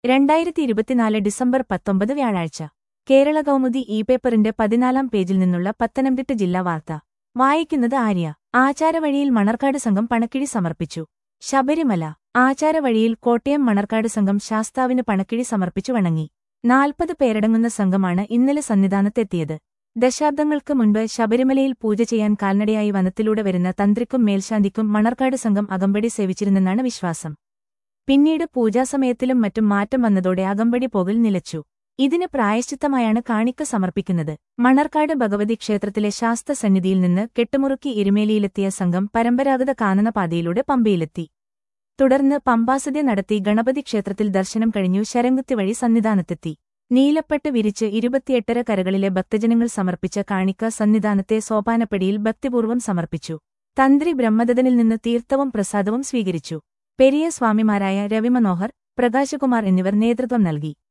2024 December 19 വ്യാഴാഴ്ച കേരള കൗമുദി പേപ്പറിന്റെ 14-ാം പേജിൽ നിന്നുള്ള പത്തനംതിട്ട ജില്ലാ വാർത്ത വായിക്കുന്നത് ആര്യ. ആചാരവഴിയിൽ മണർക്കാട് സംഘം പണക്കിഴി സമർപ്പിച്ചു. ശബരിമല ആചാരവഴിയിൽ കോട്ടയം മണർക്കാട് സംഘം ശാസ്താവിന് പണക്കിഴി സമർപ്പിച്ചു വണങ്ങി. 40 പേരടങ്ങുന്ന സംഘമാണ് ഇന്നലെ സന്നിധാനത്തെത്തിയത്. ദശാബ്ദങ്ങൾക്ക് മുൻപ് ശബരിമലയിൽ പൂജ ചെയ്യാൻ കാൽനടയായി വനത്തിലൂടെ വരുന്ന തന്ത്രിക്കും മേൽശാന്തിക്കും മണർക്കാട് സംഘം അകമ്പടി സേവിച്ചിരുന്നെന്നാണ് വിശ്വാസം. പിന്നീട് പൂജാസമയത്തിലും മറ്റും മാറ്റം വന്നതോടെ അകമ്പടി പോകൽ നിലച്ചു. ഇതിന് പ്രായശ്ചിത്തമായാണ് കാണിക്ക സമർപ്പിക്കുന്നത്. മണർക്കാട് ഭഗവതി ക്ഷേത്രത്തിലെ ശാസ്ത സന്നിധിയിൽ നിന്ന് കെട്ടുമുറുക്കി എരുമേലിയിലെത്തിയ സംഘം പരമ്പരാഗത കാനനപാതയിലൂടെ പമ്പയിലെത്തി. തുടർന്ന് പമ്പാസദ്യ നടത്തി ഗണപതി ക്ഷേത്രത്തിൽ ദർശനം കഴിഞ്ഞു ശരംകുത്തി വഴി സന്നിധാനത്തെത്തി. നീലപ്പട്ട് വിരിച്ച് 28 കരകളിലെ ഭക്തജനങ്ങൾ സമർപ്പിച്ച കാണിക്ക സന്നിധാനത്തെ സോപാനപ്പടിയിൽ ഭക്തിപൂർവ്വം സമർപ്പിച്ചു. തന്ത്രി ബ്രഹ്മദത്തനിൽ നിന്ന് തീർത്ഥവും പ്രസാദവും സ്വീകരിച്ചു. പെരിയ സ്വാമിമാരായ രവിമനോഹർ, പ്രകാശകുമാർ എന്നിവർ നേതൃത്വം നൽകി.